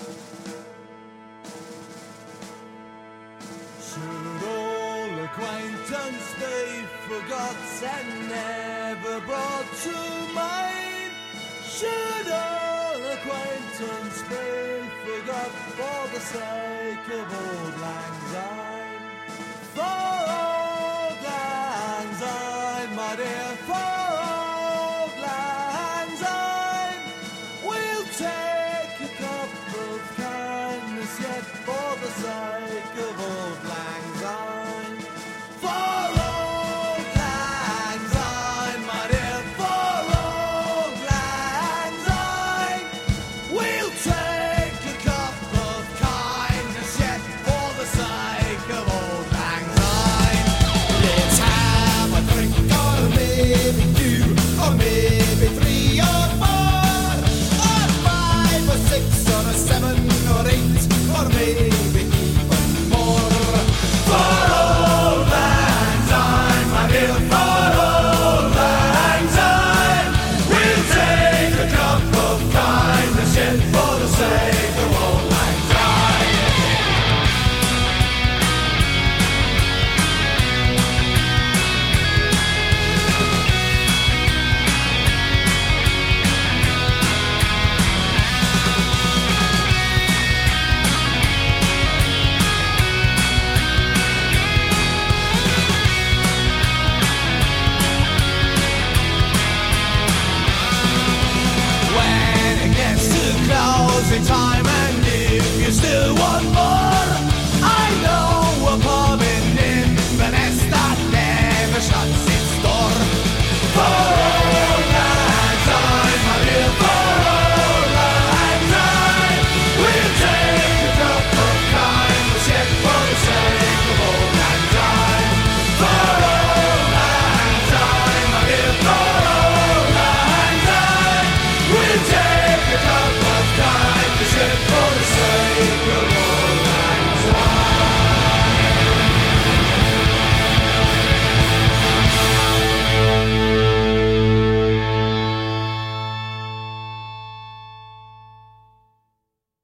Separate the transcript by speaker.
Speaker 1: Should all acquaintance be forgot and never brought to mind? Should all acquaintance be forgot for the sake of Auld Lang Syne? For Auld Lang Syne, my dear, for Auld Lang Syne, we'll take a cup of kindness yet for the sake of Auld Lang Syne. For Auld Lang Syne, my dear, for Auld Lang Syne, we'll take a cup of kindness yet for the sake of Auld Lang Syne. Let's have a drink, or maybe two, or maybe three, or four, or five, or six, or a seven, or eight, or maybe even more. For Auld Lang Syne, my dear, for Auld Lang Syne, we'll take a cup of kindness yet for the sake of Auld Lang Syne. When it gets too close in time, and if you still want more,